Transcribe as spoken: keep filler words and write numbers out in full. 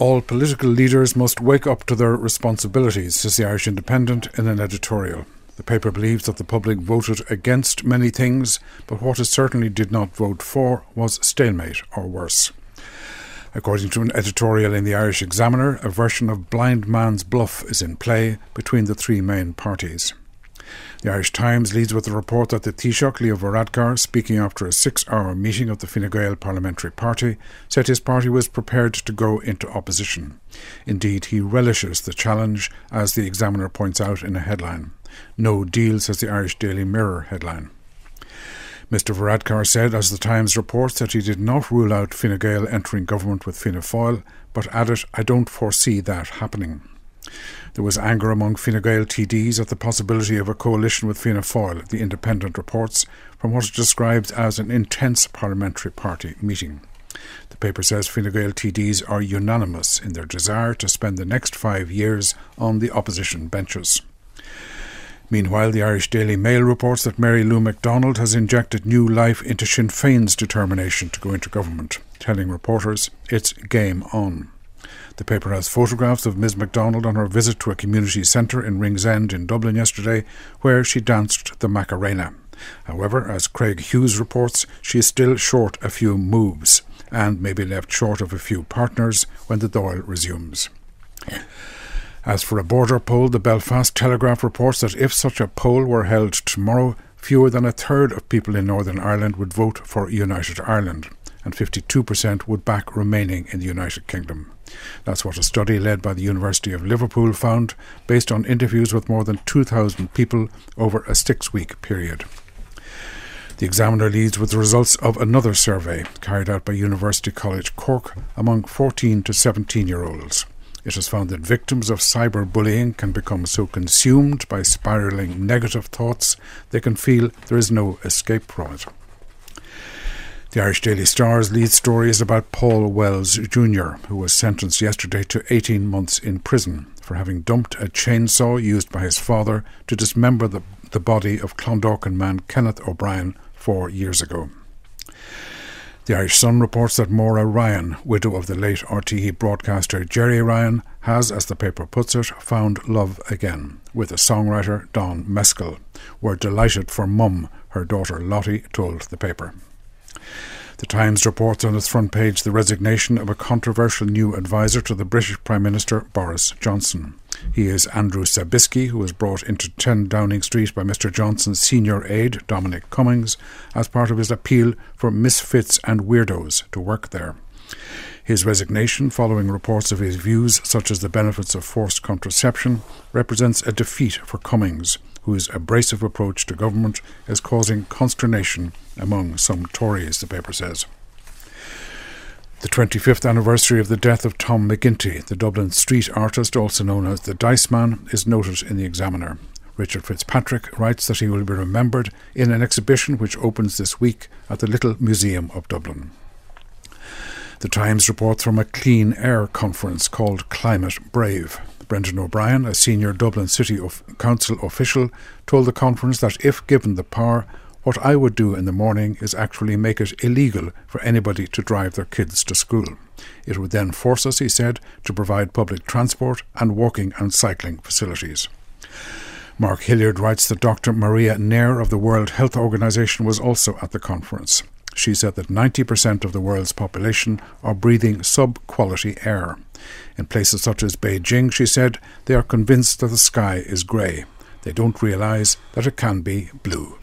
All political leaders must wake up to their responsibilities, says the Irish Independent in an editorial. The paper believes that the public voted against many things, but what it certainly did not vote for was stalemate or worse. According to an editorial in the Irish Examiner, a version of blind man's bluff is in play between the three main parties. The Irish Times leads with the report that the Taoiseach, Leo Varadkar, speaking after a six-hour meeting of the Fine Gael parliamentary party, said his party was prepared to go into opposition. Indeed, he relishes the challenge, as the Examiner points out in a headline. No deal, says the Irish Daily Mirror headline. Mister Varadkar said, as the Times reports, that he did not rule out Fine Gael entering government with Fianna Fáil, but added, "I don't foresee that happening." There was anger among Fine Gael T Ds at the possibility of a coalition with Fianna Fáil, the Independent reports, from what it describes as an intense parliamentary party meeting. The paper says Fine Gael T Ds are unanimous in their desire to spend the next five years on the opposition benches. Meanwhile, the Irish Daily Mail reports that Mary Lou MacDonald has injected new life into Sinn Féin's determination to go into government, telling reporters it's game on. The paper has photographs of Miz MacDonald on her visit to a community centre in Ringsend in Dublin yesterday, where she danced the Macarena. However, as Craig Hughes reports, she is still short a few moves, and may be left short of a few partners when the Dáil resumes. As for a border poll, the Belfast Telegraph reports that if such a poll were held tomorrow, fewer than a third of people in Northern Ireland would vote for United Ireland, and fifty-two percent would back remaining in the United Kingdom. That's what a study led by the University of Liverpool found, based on interviews with more than two thousand people over a six-week period. The Examiner leads with the results of another survey carried out by University College Cork among fourteen to seventeen-year-olds. It has found that victims of cyberbullying can become so consumed by spiralling negative thoughts they can feel there is no escape from it. The Irish Daily Star's lead story is about Paul Wells Junior, who was sentenced yesterday to eighteen months in prison for having dumped a chainsaw used by his father to dismember the, the body of Clondalkin man Kenneth O'Brien four years ago. The Irish Sun reports that Maura Ryan, widow of the late R T E broadcaster Jerry Ryan, has, as the paper puts it, found love again with the songwriter Don Mescal. "We're delighted for Mum," her daughter Lottie told the paper. The Times reports on its front page the resignation of a controversial new advisor to the British Prime Minister Boris Johnson. He is Andrew Sabisky, who was brought into ten Downing Street by Mr Johnson's senior aide, Dominic Cummings, as part of his appeal for misfits and weirdos to work there. His resignation, following reports of his views such as the benefits of forced contraception, represents a defeat for Cummings, whose abrasive approach to government is causing consternation among some Tories, the paper says. The twenty-fifth anniversary of the death of Tom McGinty, the Dublin street artist also known as the Dice Man, is noted in the Examiner. Richard Fitzpatrick writes that he will be remembered in an exhibition which opens this week at the Little Museum of Dublin. The Times reports from a clean air conference called Climate Brave. Brendan O'Brien, a senior Dublin City Council official, told the conference that if given the power, what I would do in the morning is actually make it illegal for anybody to drive their kids to school. It would then force us, he said, to provide public transport and walking and cycling facilities. Mark Hilliard writes that Doctor Maria Nair of the World Health Organization was also at the conference. She said that ninety percent of the world's population are breathing sub-quality air. In places such as Beijing, she said, they are convinced that the sky is grey. They don't realise that it can be blue.